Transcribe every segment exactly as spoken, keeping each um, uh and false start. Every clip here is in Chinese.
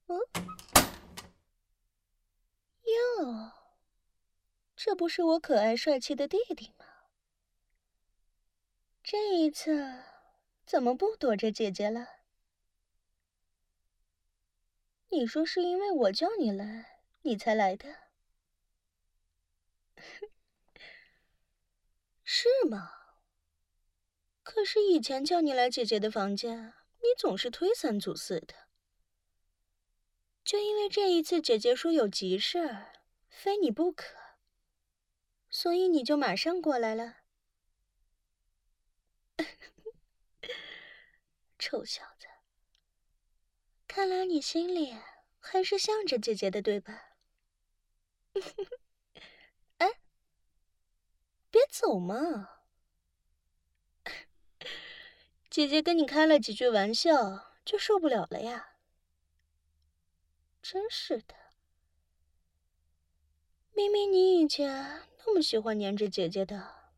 嗯，哟，这不是我可爱帅气的弟弟吗？这一次怎么不躲着姐姐了？你说是因为我叫你来，你才来的？是吗？可是以前叫你来姐姐的房间，你总是推三阻四的。就因为这一次姐姐说有急事儿，非你不可，所以你就马上过来了。臭小子，看来你心里还是向着姐姐的，对吧？哎，别走嘛！姐姐跟你开了几句玩笑，就受不了了呀。真是的，明明你以前那么喜欢黏着姐姐的，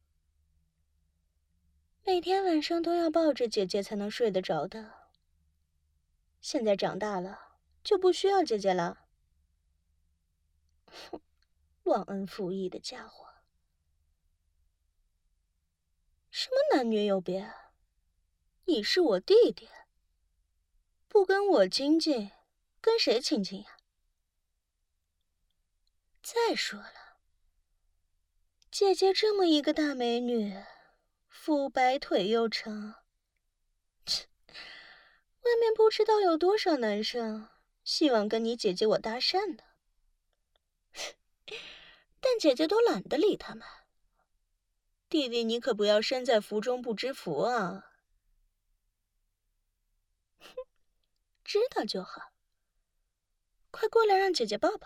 每天晚上都要抱着姐姐才能睡得着的。现在长大了，就不需要姐姐了。哼，忘恩负义的家伙！什么男女有别？你是我弟弟，不跟我亲近，跟谁亲近呀？再说了，姐姐这么一个大美女，肤白腿又长，切，外面不知道有多少男生希望跟你姐姐我搭讪呢。但姐姐都懒得理他们。弟弟，你可不要身在福中不知福啊！哼，知道就好。快过来让姐姐抱抱。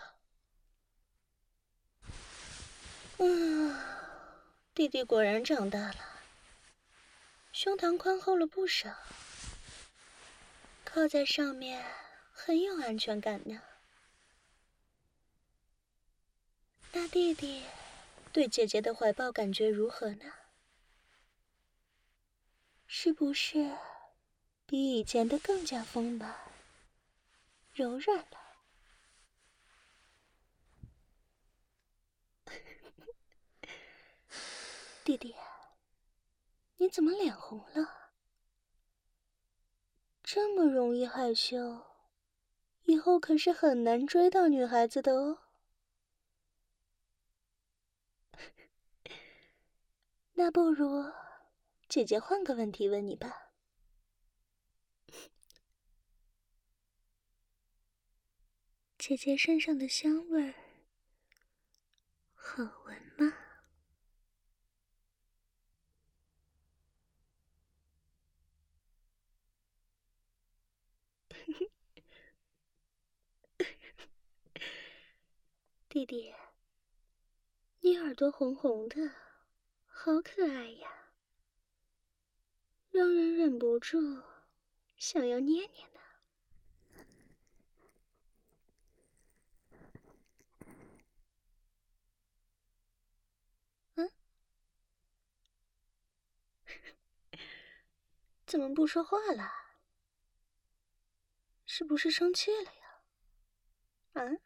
嗯，弟弟果然长大了，胸膛宽厚了不少，靠在上面很有安全感呢。大弟弟对姐姐的怀抱感觉如何呢？是不是比以前的更加丰满、柔软了？弟弟，你怎么脸红了？这么容易害羞，以后可是很难追到女孩子的哦。那不如姐姐换个问题问你吧。姐姐身上的香味儿好闻吗？弟弟，你耳朵红红的，好可爱呀，让人忍不住想要捏捏呢。嗯，怎么不说话了？是不是生气了呀？啊？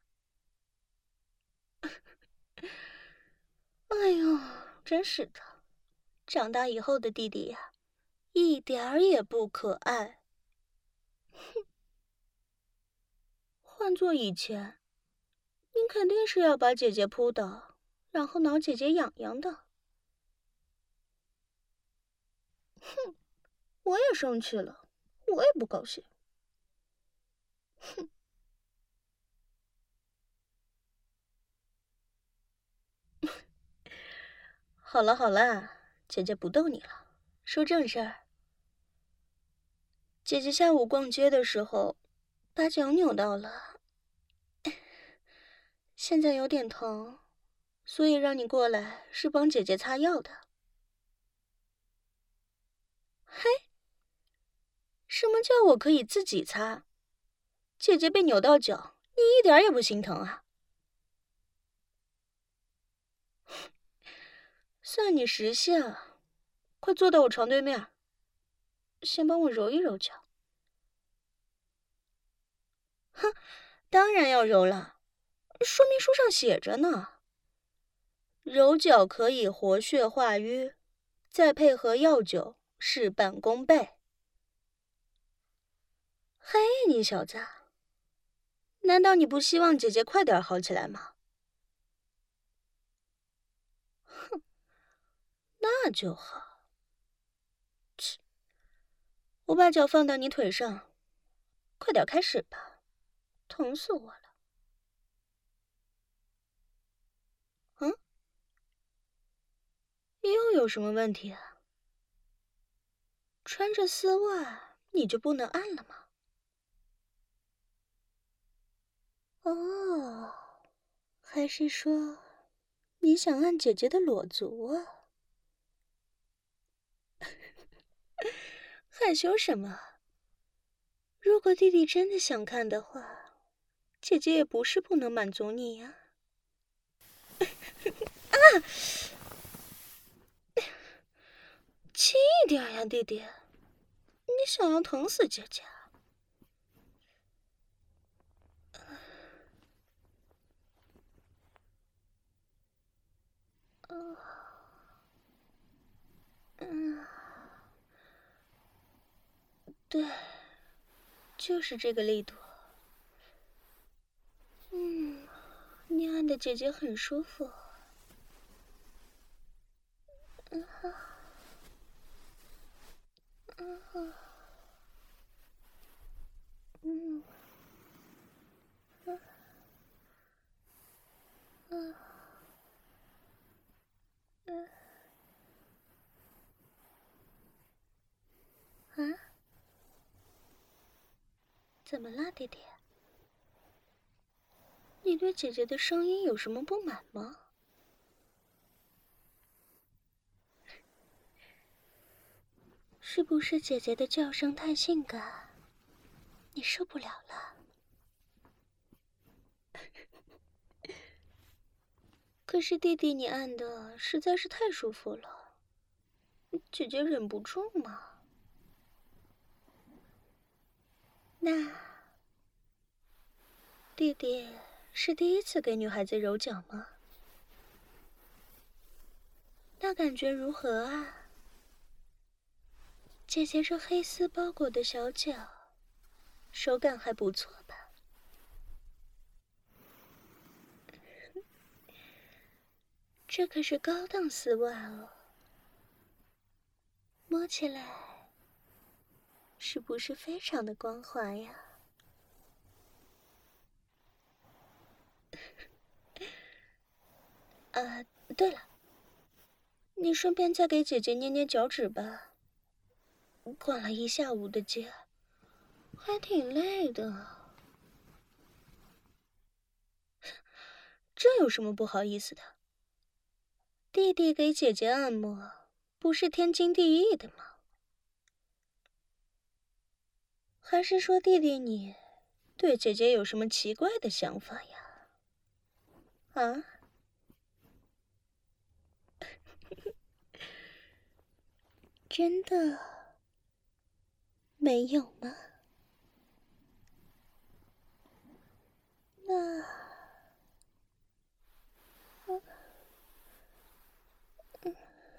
哎呦，真是的，长大以后的弟弟呀，一点儿也不可爱。哼，换做以前，你肯定是要把姐姐扑倒，然后挠姐姐痒痒的。哼，我也生气了，我也不高兴。哼，好了好了，姐姐不逗你了，说正事儿。姐姐下午逛街的时候，把脚扭到了，现在有点疼，所以让你过来是帮姐姐擦药的。嘿，什么叫我可以自己擦？姐姐被扭到脚，你一点也不心疼啊？算你识相，快坐到我床对面，先帮我揉一揉脚。哼， 当然要揉了，说明书上写着呢。揉脚可以活血化瘀，再配合药酒，事半功倍。嘿，你小子，难道你不希望姐姐快点好起来吗？哼，那就好。切，我把脚放到你腿上，快点开始吧，疼死我了。嗯？又有什么问题啊？穿着丝袜你就不能按了吗？哦，还是说你想按姐姐的裸足啊？害羞什么？如果弟弟真的想看的话，姐姐也不是不能满足你呀。啊！轻一点呀，弟弟，你想要疼死姐姐？嗯嗯，对，就是这个力度。嗯，你按的姐姐很舒服。嗯哼，嗯哼，嗯，嗯，嗯，嗯，啊？怎么了，弟弟？你对姐姐的声音有什么不满吗？是不是姐姐的叫声太性感，你受不了了？可是弟弟，你按的实在是太舒服了，姐姐忍不住嘛。那弟弟是第一次给女孩子揉脚吗？那感觉如何啊？姐姐这黑丝包裹的小脚，手感还不错吧？这可是高档丝袜哦，摸起来是不是非常的光滑呀？啊，对了，你顺便再给姐姐捏捏脚趾吧。逛了一下午的街，还挺累的。这有什么不好意思的？弟弟给姐姐按摩，不是天经地义的吗？还是说弟弟你对姐姐有什么奇怪的想法呀？啊？真的没有吗？那……嗯嗯，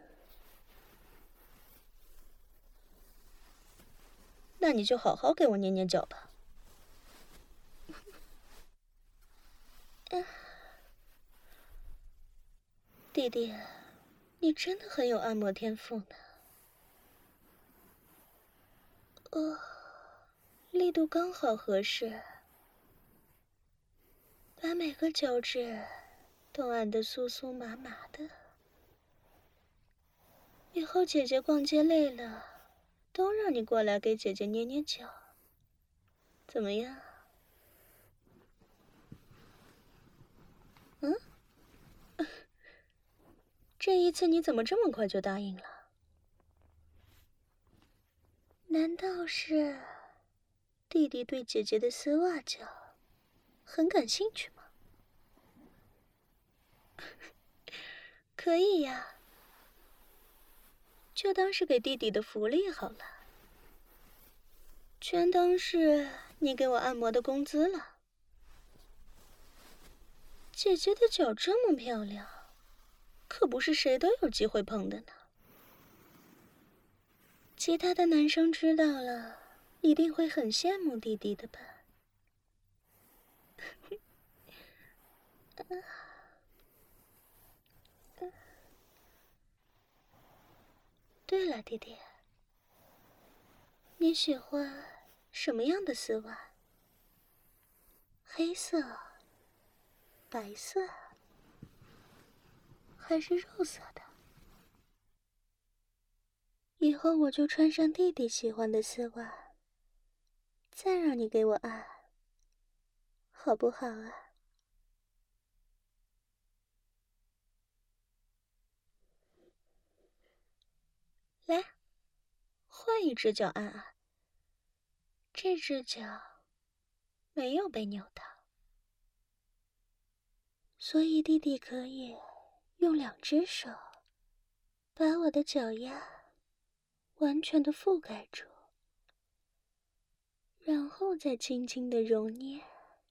那你就好好给我捏捏脚吧。嗯，弟弟，你真的很有按摩天赋呢。哦，力度刚好合适，把每个脚趾都按得酥酥麻麻的。以后姐姐逛街累了，都让你过来给姐姐捏捏脚，怎么样？嗯？这一次你怎么这么快就答应了？难道是弟弟对姐姐的丝袜脚很感兴趣吗？可以呀，就当是给弟弟的福利好了，全当是你给我按摩的工资了。 姐姐的脚这么漂亮，可不是谁都有机会碰的呢。其他的男生知道了，一定会很羡慕弟弟的吧？对了，弟弟，你喜欢什么样的丝袜？黑色、白色，还是肉色的？以后我就穿上弟弟喜欢的丝袜，再让你给我按，好不好啊？来，换一只脚按按。这只脚没有被扭到，所以弟弟可以用两只手把我的脚丫完全的覆盖住，然后再轻轻的揉捏。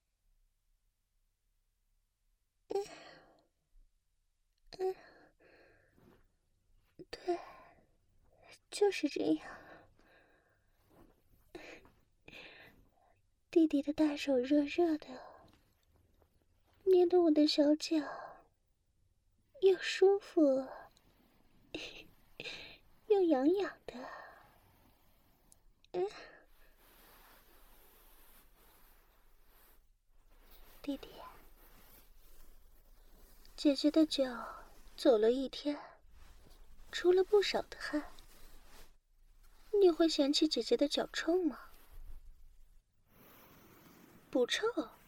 嗯嗯，对，就是这样。弟弟的大手热热的，捏得我的小脚又舒服又痒痒的。嗯，弟弟，姐姐的脚走了一天，出了不少的汗，你会嫌弃姐姐的脚臭吗？不臭？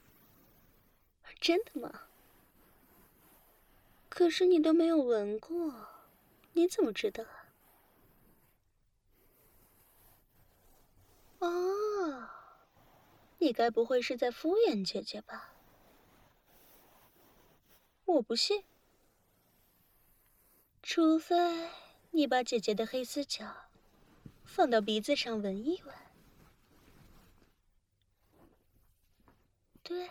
真的吗？可是你都没有闻过，你怎么知道啊？哦，你该不会是在敷衍姐姐吧？我不信，除非你把姐姐的黑丝脚放到鼻子上闻一闻。对，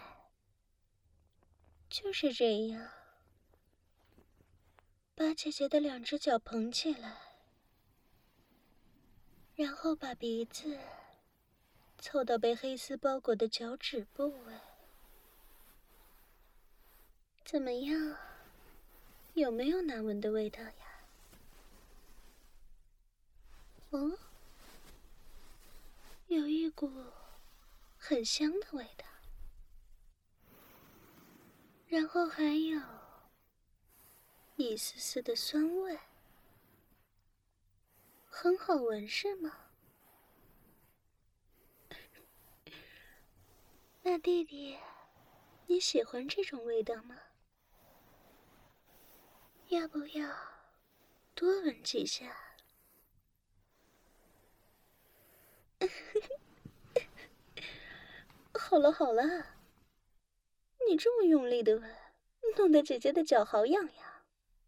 就是这样。把姐姐的两只脚捧起来，然后把鼻子凑到被黑丝包裹的脚趾部位。怎么样？有没有难闻的味道呀？哦，有一股很香的味道，然后还有一丝丝的酸味，很好闻是吗？那弟弟，你喜欢这种味道吗？要不要多闻几下？好了好了，你这么用力的闻，弄得姐姐的脚好痒呀。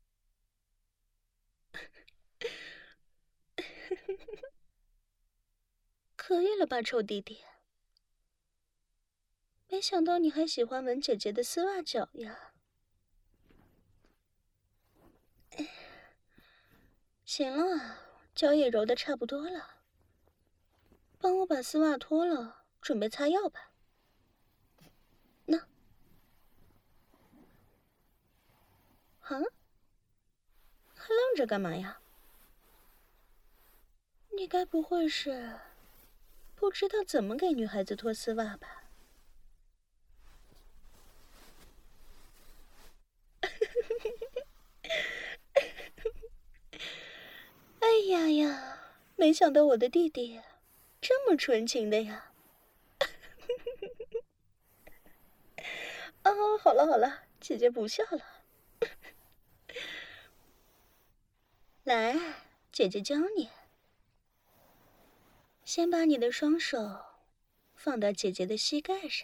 可以了吧，臭弟弟？没想到你还喜欢闻姐姐的丝袜脚呀。行了，脚也揉得差不多了，帮我把丝袜脱了，准备擦药吧。那，啊？还愣着干嘛呀？你该不会是不知道怎么给女孩子脱丝袜吧？哎呀呀，没想到我的弟弟这么纯情的呀。哦，好了好了，姐姐不笑了。来，姐姐教你。先把你的双手放到姐姐的膝盖上，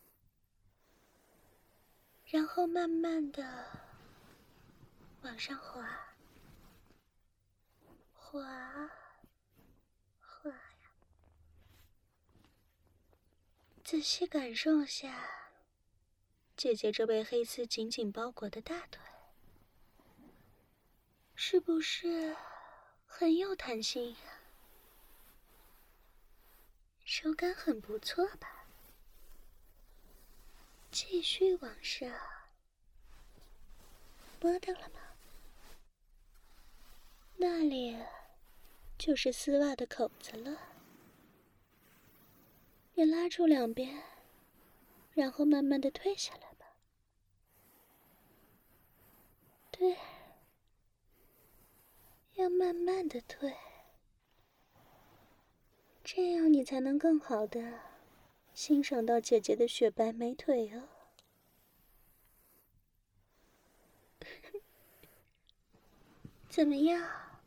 然后慢慢的往上滑，滑，滑呀。仔细感受下姐姐这被黑丝紧紧包裹的大腿，是不是很有弹性呀？手感很不错吧？继续往上，摸到了吗？那里就是丝袜的口子了。你拉住两边，然后慢慢的退下来吧。对，要慢慢的退，这样你才能更好的欣赏到姐姐的雪白美腿哦。怎么样？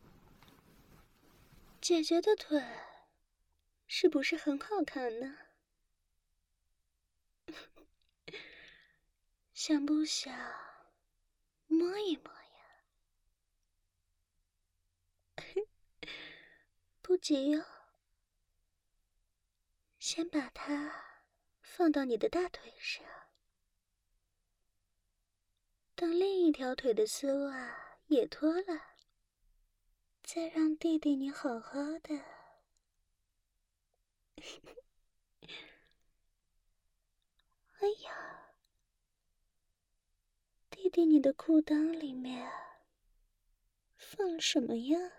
姐姐的腿是不是很好看呢？想不想摸一摸呀？不急哦，先把它放到你的大腿上，等另一条腿的丝袜也脱了，再让弟弟你好好的。哎呀，弟弟你的裤裆里面放了什么呀？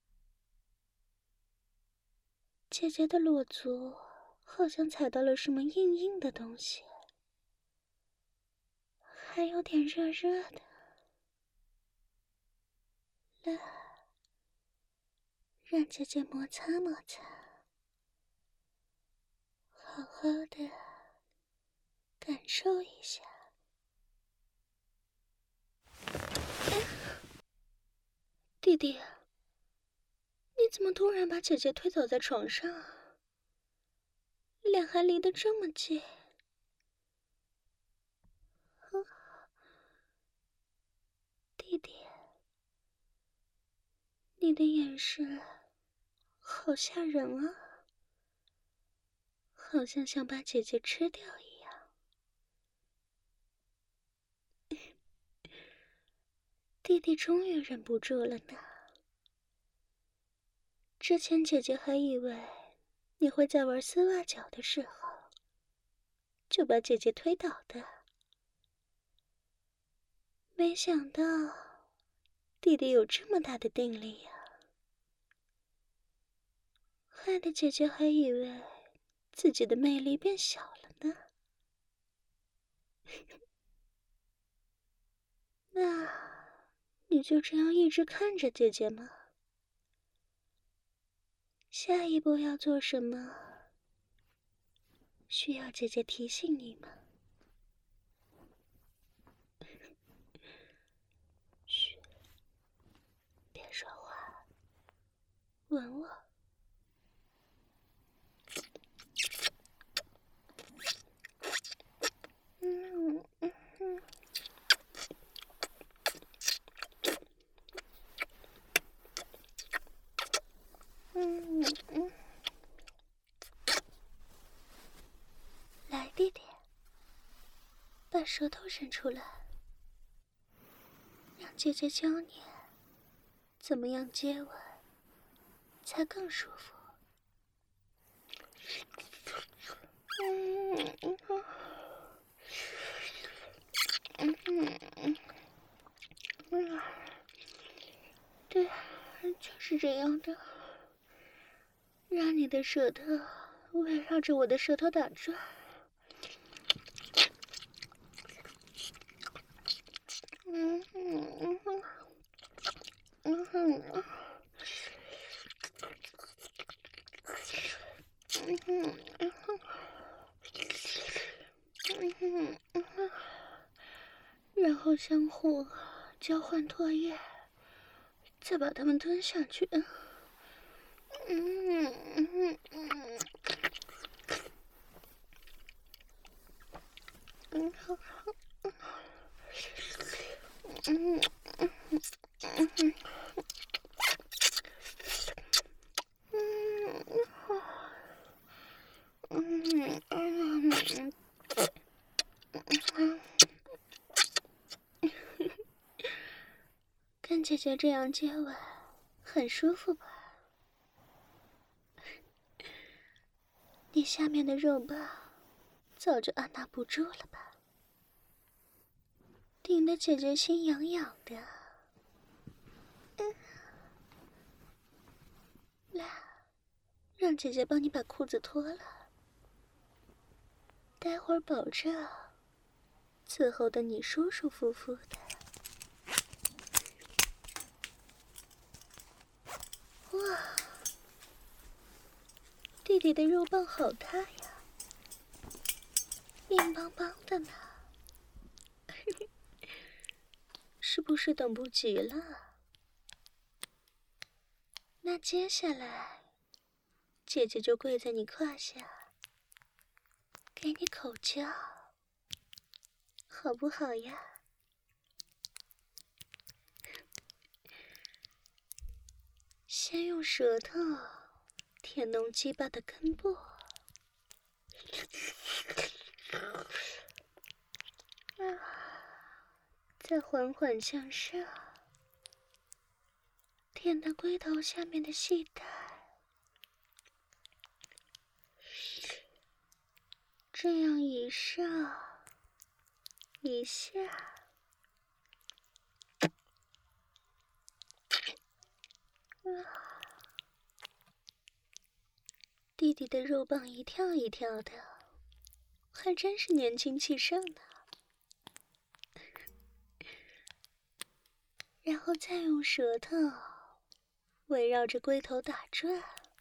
姐姐的裸足好像踩到了什么硬硬的东西，还有点热热的。来，让姐姐摩擦摩擦，好好的感受一下。弟弟，你怎么突然把姐姐推倒在床上啊？脸还离得这么近。啊，弟弟，你的眼神好吓人啊，好像想把姐姐吃掉一样。弟弟终于忍不住了呢。之前姐姐还以为你会在玩丝袜脚的时候就把姐姐推倒的，没想到弟弟有这么大的定力呀，害得姐姐还以为自己的魅力变小了呢。那你就这样一直看着姐姐吗？下一步要做什么？需要姐姐提醒你吗？嘘，别说话，吻我。嗯嗯嗯。嗯嗯，来，弟弟，把舌头伸出来，让姐姐教你怎么样接吻才更舒服。嗯嗯嗯嗯嗯嗯，对，就是这样的，让你的舌头围绕着我的舌头打转。嗯嗯嗯嗯嗯嗯嗯嗯嗯，然后相互交换唾液，再把它们吞下去。嗯嗯嗯嗯嗯，好好。嗯嗯嗯嗯。嗯嗯嗯姐这样接吻很舒服吧？你下面的肉棒早就按捺不住了吧？顶得姐姐心痒痒的。嗯，来，让姐姐帮你把裤子脱了。待会儿保证伺候的你舒舒服服的。哇，弟弟的肉棒好大呀，硬邦邦的呢。是不是等不及了？那接下来，姐姐就跪在你胯下，给你口交，好不好呀？先用舌头舔弄鸡巴的根部，再缓缓向上，舔到龟头下面的系带，这样一上一下，弟弟的肉棒一跳一跳的，还真是年轻气盛呢。然后再用舌头围绕着龟头打转，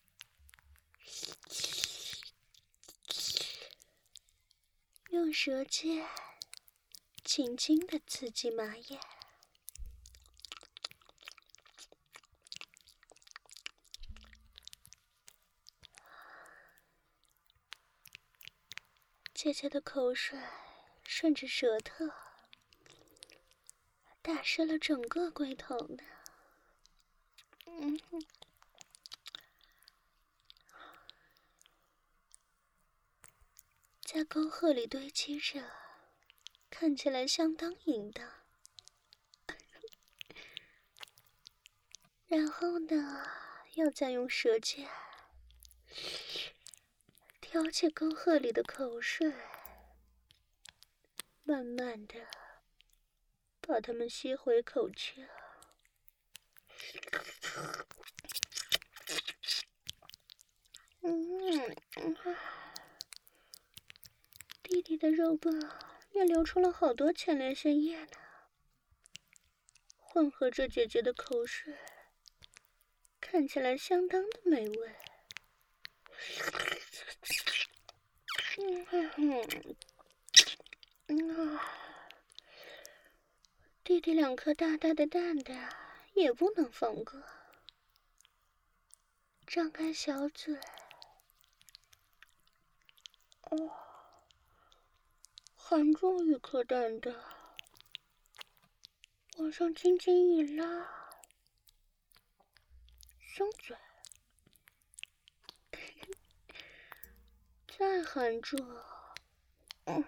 用舌尖轻轻的刺激马眼。姐姐的口水顺着舌头打湿了整个龟头呢。嗯哼，在沟壑里堆积着，看起来相当淫荡。然后呢，要再用舌尖挑起沟壑里的口水，慢慢的把它们吸回口腔。嗯，弟弟的肉棒也流出了好多前列腺液呢，混合着姐姐的口水，看起来相当的美味。嗯嗯啊，弟弟两颗大大的蛋蛋也不能放过，张开小嘴，哦，含住一颗蛋蛋，往上轻轻一拉，松嘴，再含住，嗯，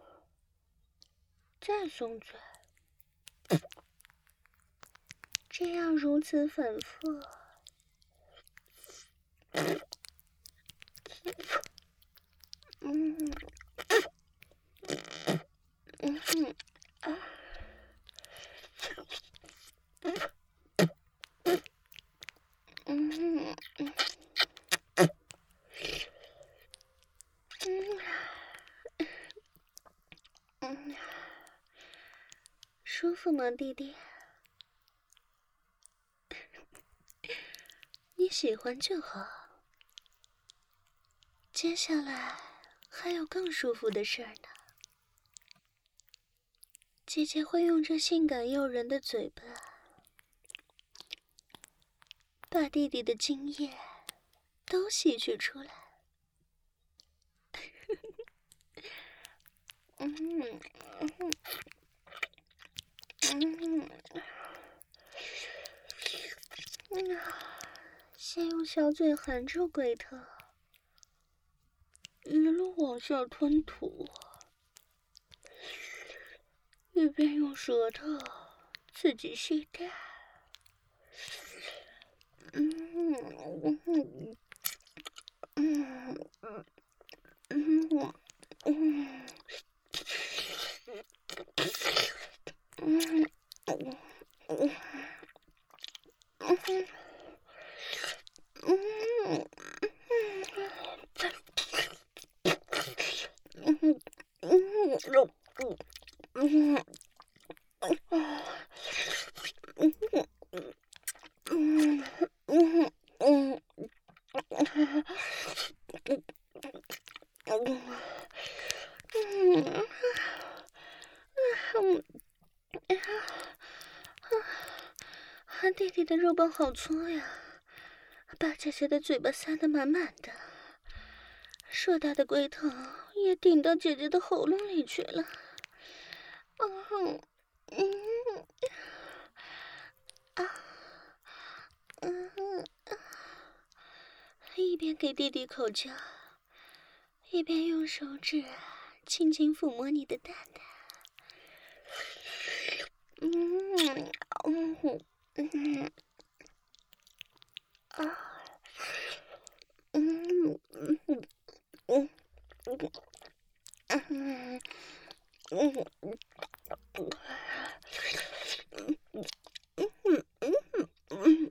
再松嘴，这样如此反复。嗯嗯哼啊，嗯哼嗯嗯，舒服吗，弟弟？你喜欢就好。接下来还有更舒服的事儿呢。姐姐会用这性感诱人的嘴巴，把弟弟的精液都吸取出来。嗯嗯嗯嗯，先用小嘴含住龟头，一路往下吞吐，一边用舌头刺激系带。 嗯嗯嗯嗯嗯嗯。嗯嗯嗯嗯嗯嗯嗯肉嗯嗯嗯嗯嗯嗯，弟弟的肉棒好粗呀，把姐姐的嘴巴塞得满满的，硕大的龟头也顶到姐姐的喉咙里去了。嗯嗯啊嗯，一边给弟弟口交，一边用手指轻轻抚摸你的蛋蛋。嗯嗯嗯啊嗯嗯嗯嗯嗯嗯嗯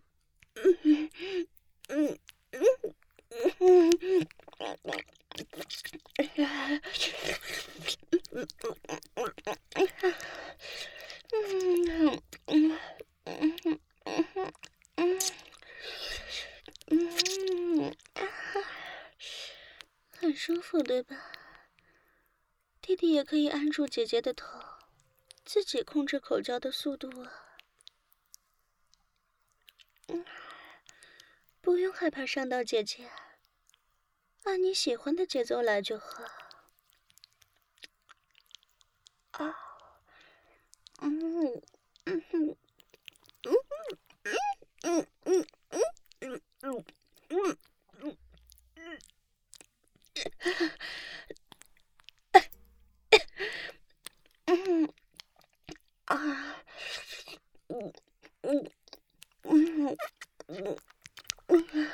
嗯嗯。嗯嗯嗯嗯嗯，很舒服，对吧？弟弟也可以按住姐姐的头，自己控制口交的速度啊。嗯，不用害怕伤到姐姐，按你喜欢的节奏来就好。啊，嗯嗯嗯嗯嗯嗯嗯嗯嗯嗯。嗯啊，嗯嗯嗯嗯嗯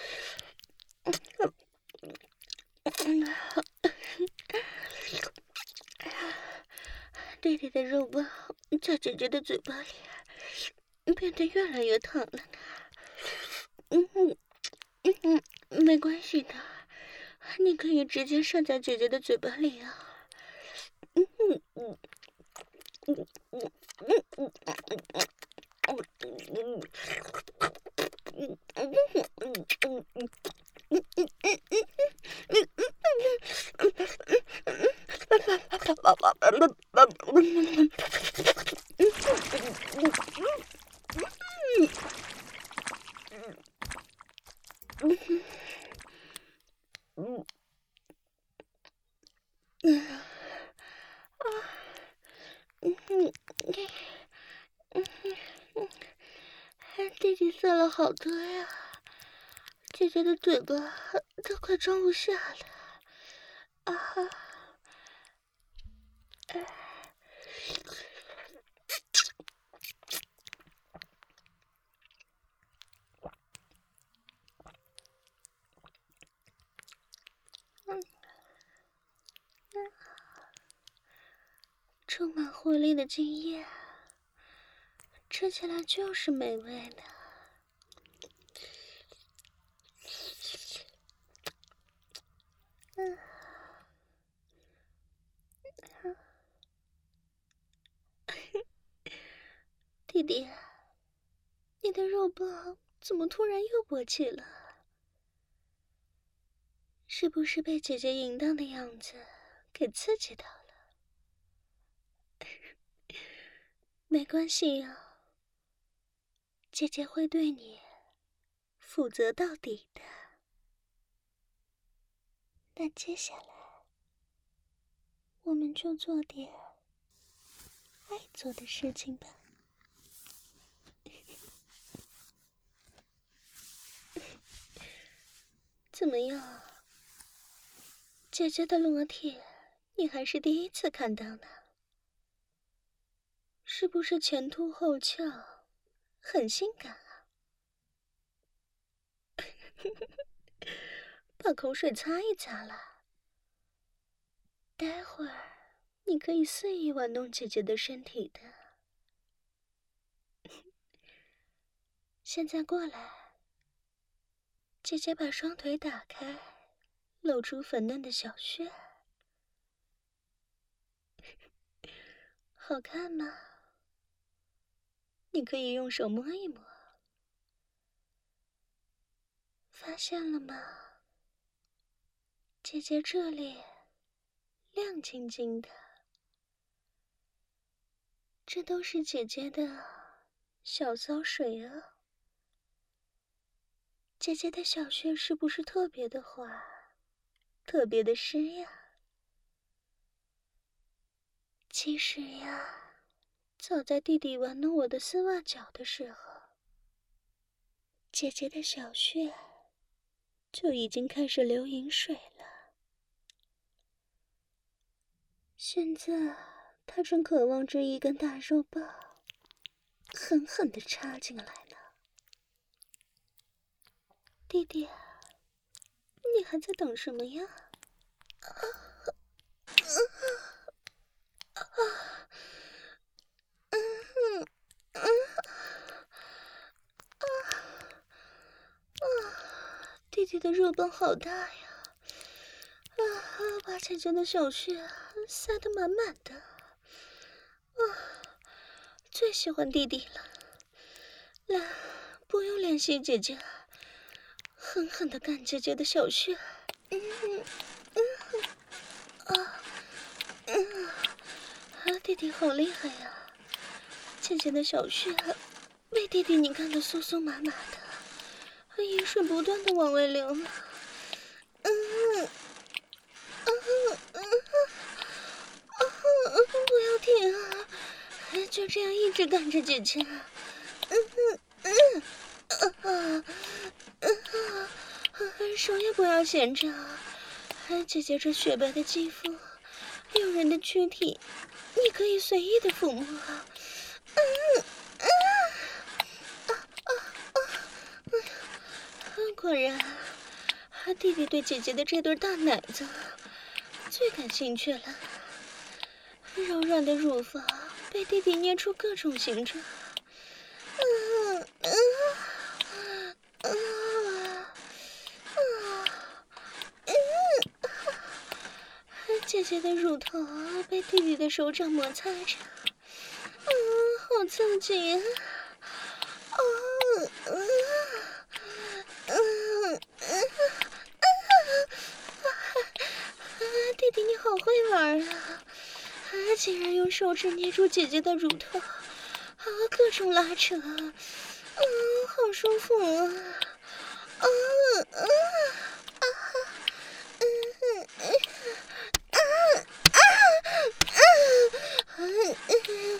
弟弟的肉棒在姐姐的嘴巴里变得越来越烫了呢。嗯嗯嗯，没关系的，你可以直接射在姐姐的嘴巴里啊。嗯嗯嗯嗯嗯嗯嗯嗯嗯嗯嗯。弟弟塞了好多呀，姐姐的嘴巴都快装不下了。啊哈！嗯嗯，充满活力的精液，吃起来就是美味的。嗯，弟弟，你的肉棒怎么突然又勃起了？是不是被姐姐淫荡的样子给刺激到了？没关系呀，姐姐会对你负责到底的。那接下来，我们就做点爱做的事情吧。怎么样，姐姐的裸体，你还是第一次看到呢？是不是前凸后翘，很性感啊？ 把口水擦一擦啦。待会儿你可以肆意玩弄姐姐的身体的。现在过来，姐姐把双腿打开，露出粉嫩的小穴。好看吗？你可以用手摸一摸。发现了吗？姐姐这里亮晶晶的，这都是姐姐的小骚水啊。姐姐的小穴是不是特别的滑，特别的湿呀？其实呀，早在弟弟玩弄我的丝袜脚的时候，姐姐的小穴就已经开始流饮水了。现在她正渴望着一根大肉棒狠狠地插进来呢。弟弟，你还在等什么呀？啊啊啊嗯嗯啊啊！弟弟的肉棒好大呀！啊，把姐姐的小穴塞得满满的。啊，最喜欢弟弟了。来，不用练习姐姐，狠狠地干姐姐的小穴。嗯嗯啊嗯啊！弟弟好厉害呀！姐姐的小穴被弟弟你干得酥酥麻麻的，饮水不断地往外流呢。嗯嗯嗯嗯嗯，不要停啊！就这样一直干着姐姐。嗯嗯嗯啊啊啊！手也不要闲着啊！姐姐这雪白的肌肤，诱人的躯体，你可以随意的抚摸啊！嗯嗯啊啊啊！果然，弟弟对姐姐的这对大奶子最感兴趣了。柔软的乳房被弟弟捏出各种形状。嗯嗯嗯嗯嗯，姐姐的乳头被弟弟的手掌摩擦着，嗯，好刺激啊！嗯嗯嗯嗯嗯，弟弟你好会玩啊！啊，竟然用手指捏住姐姐的乳头，啊，各种拉扯，嗯，好舒服啊！嗯嗯啊嗯嗯啊啊啊嗯嗯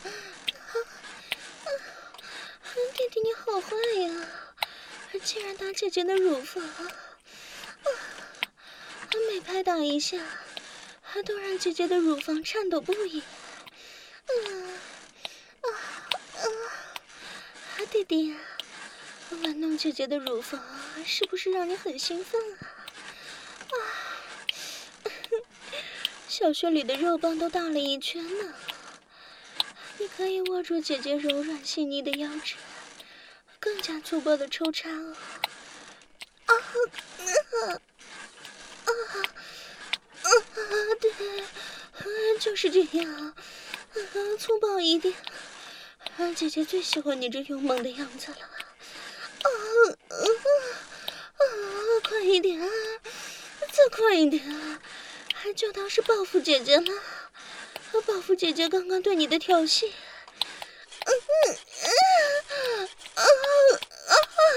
啊！弟弟你好坏呀！竟然打姐姐的乳房，啊，每拍打一下，都让姐姐的乳房颤抖不已。嗯啊啊！弟弟，玩弄姐姐的乳房是不是让你很兴奋啊？啊！小穴里的肉棒都大了一圈呢。你可以握住姐姐柔软细腻的腰肢，更加粗暴的抽插哦。啊啊啊啊！对，就是这样，啊，粗暴一点。啊，姐姐最喜欢你这勇猛的样子了。啊啊啊！快一点啊，再快一点啊！就当是报复姐姐了，报复姐姐刚刚对你的调戏。嗯嗯啊啊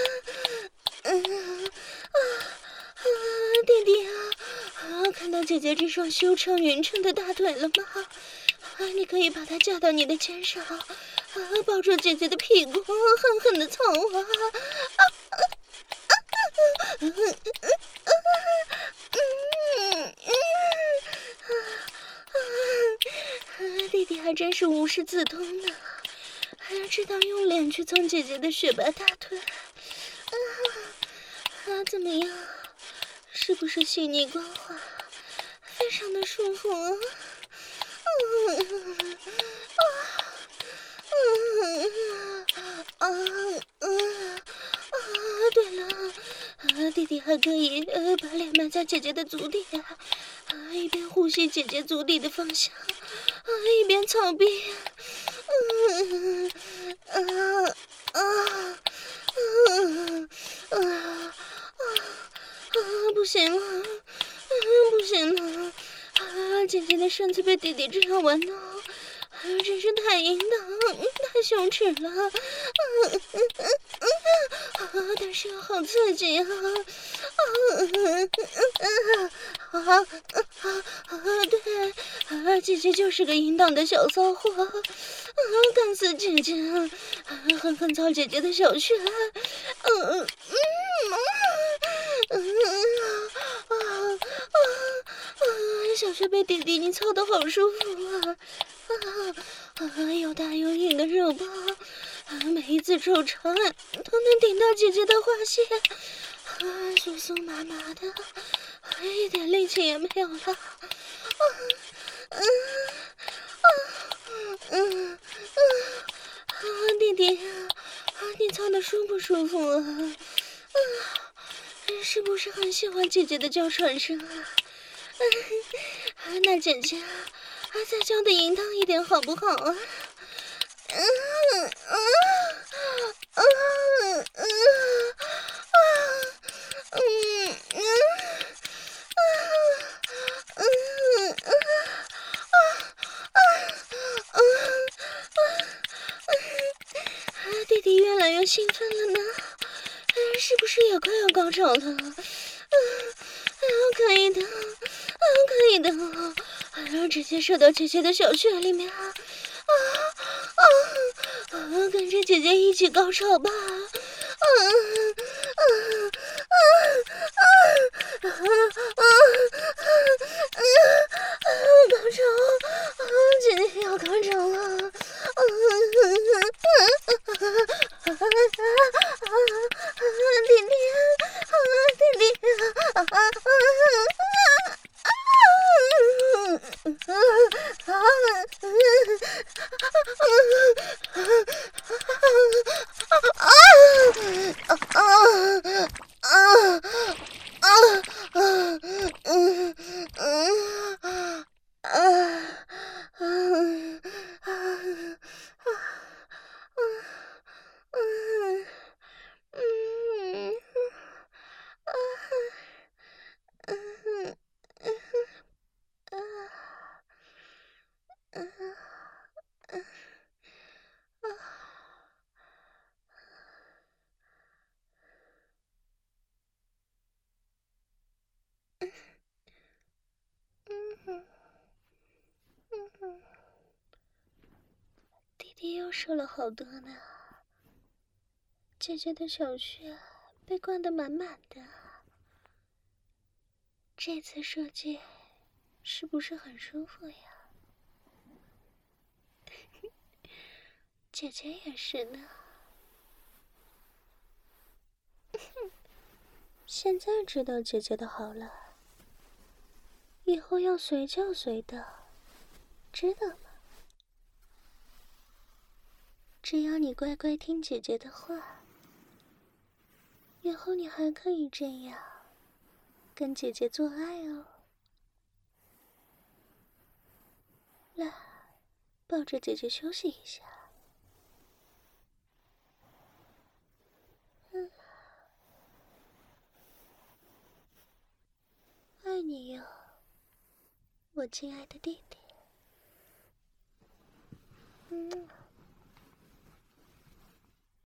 嗯啊啊！弟弟啊，啊，看到姐姐这双修长匀称的大腿了吗？啊，你可以把它架到你的肩上，啊，抱住姐姐的屁股，狠狠的操啊！啊啊啊！嗯嗯嗯嗯，弟弟还真是无师自通呢，还知道用脸去蹭姐姐的雪白大腿。啊， 啊，怎么样？是不是细腻光滑，非常的舒服啊？嗯啊嗯啊嗯啊！对了，啊，弟弟还可以呃把脸埋在姐姐的足底啊，啊，一边呼吸姐姐足底的芳香，啊，一边操逼。嗯啊啊啊啊！啊，不行了，啊，不行了！啊，姐姐的身子被弟弟这样玩弄，啊，真是太淫荡，太羞耻了！啊啊！但是又好刺激啊！啊啊啊啊啊！对，啊，姐姐就是个淫荡的小骚货，啊，干死姐姐，啊，狠狠操姐姐的小穴，嗯嗯嗯。嗯啊啊啊！小穴被弟弟你操得好舒服啊！啊啊！又大又硬的肉包，啊，每一次抽插都能顶到姐姐的花心，啊，酥酥麻麻的，一点力气也没有了。啊嗯啊嗯嗯啊！弟弟，啊，你操得舒不舒服啊？啊！是不是很喜欢姐姐的娇喘声啊？啊，那姐姐，啊，再叫的淫荡一点好不好啊？嗯嗯嗯嗯嗯嗯嗯嗯嗯，弟弟越来越兴奋了呢，是不是也快要高潮了？嗯，可以的，嗯，可以的，然后直接射到姐姐的小穴里面，啊啊啊！跟着姐姐一起高潮吧，啊啊啊啊啊啊啊！高潮，啊，姐姐要高潮了，啊啊啊！弟弟，啊，弟弟，啊啊弟弟又射了好多呢，姐姐的小穴被灌得满满的，这次射击是不是很舒服呀？姐姐也是呢。现在知道姐姐的好了，以后要随叫随到，知道吗？只要你乖乖听姐姐的话，以后你还可以这样跟姐姐做爱哦。来，抱着姐姐休息一下。嗯，爱你哟，我亲爱的弟弟。嗯。